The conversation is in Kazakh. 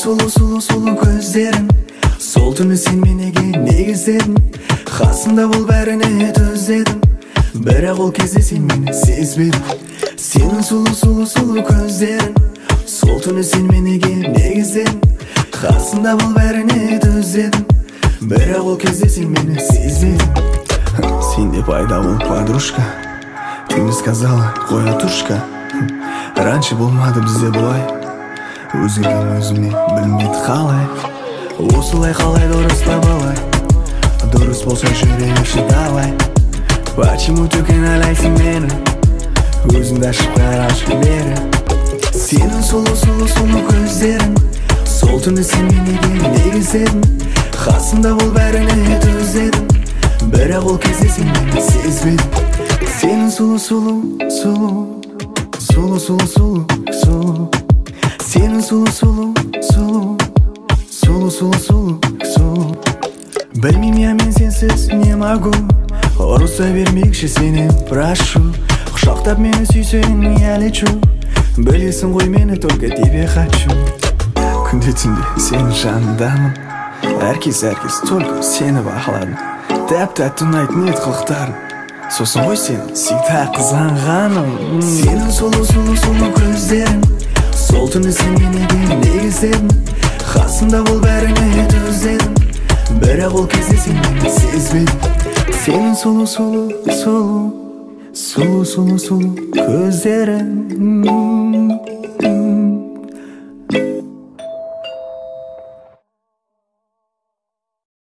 Сұлу көздерің, сол түні сен менеге негіздедің. Қасымда бол бәріне төздедім, бірақ ол кезде сен мені сезбедің. Сенің сұлу көздерің, сол түні сен менеге негіздедің. Қасымда бол бәріне төздедім, бірақ ол кезде сен мені сезбедің. Сен де пайда бол, подружка, ты мне сказала, қой атушка. Раньше болмады бізде бұлай, өзгерген өзіме білмейді қалай. Осылай қалай дұрыс па балай, дұрыс болса жүрейікші давай. Почему ты кінәлайсың мені, өзіңді ашып қарашы бері. Сенің сұлу көздерің, сол түні сен менеге негіздедің. Қасымда бол бәріне төздедім, бірақ ол кезде сен мені сезбедің. Сенің сұлу сенің сұлу. Білмейм я мен сенсіз не могу, ұрыса бермекші сені прошу. Құшақтап мені сүйсең я лечу, білесің ғой мені только тебе хочу. Күнде түнде сенің жанындамын, әркез только сені бақыладым. Тәп-тәтті ұнайтын ет қылықтарың, сосын ғой сен всегда қызғанғаным. Сенің сұлу көздерің, сол түні сен менеге негіздедің. Қасымда бол бәріне төздедім, бірақ ол кезде сен мені сезбедің. Сенің сұлу көздерің.